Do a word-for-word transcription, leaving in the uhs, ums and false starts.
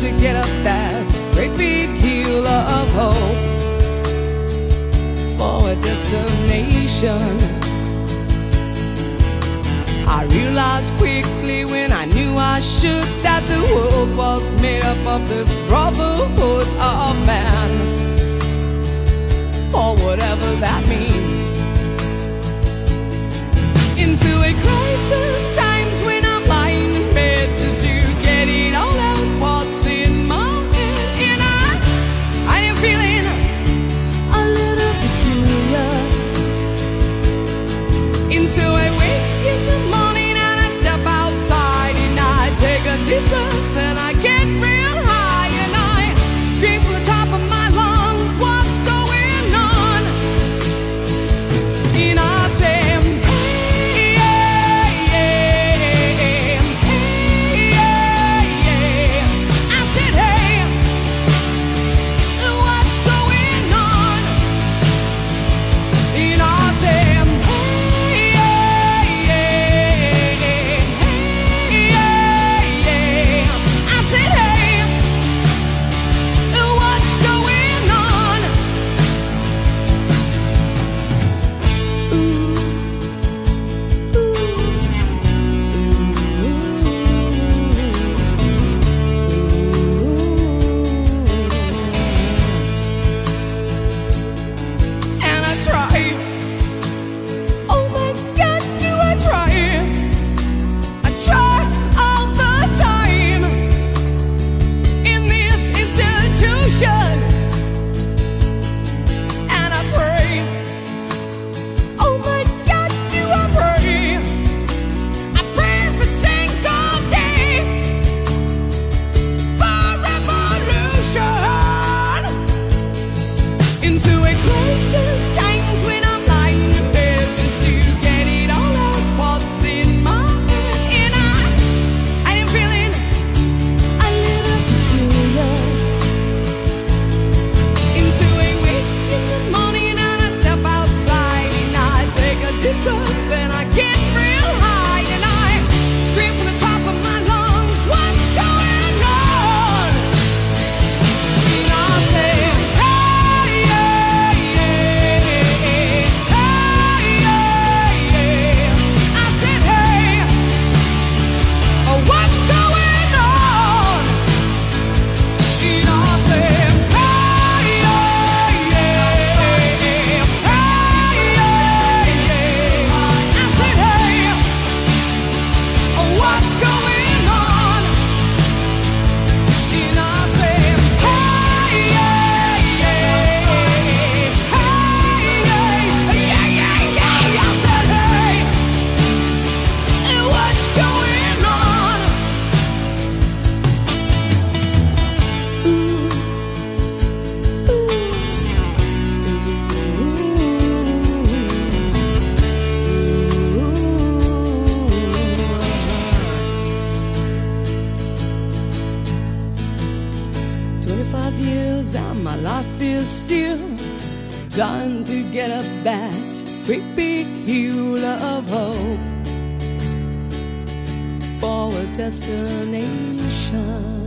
to get up that great big hill of hope for a destination. I realized quickly when I knew I should that the world was made up of this brotherhood of man, for whatever that means. Into a crisis, times when I'm lying in bed just to get it all out what's in my head. And I, I am feeling a little peculiar. Into a wake in the morning and I step outside and I take a deep breath and I get real high and I scream from the top of my lungs, what's going on? And I say, twenty-five years and my life is still trying to get up that great big hill of hope for a destination.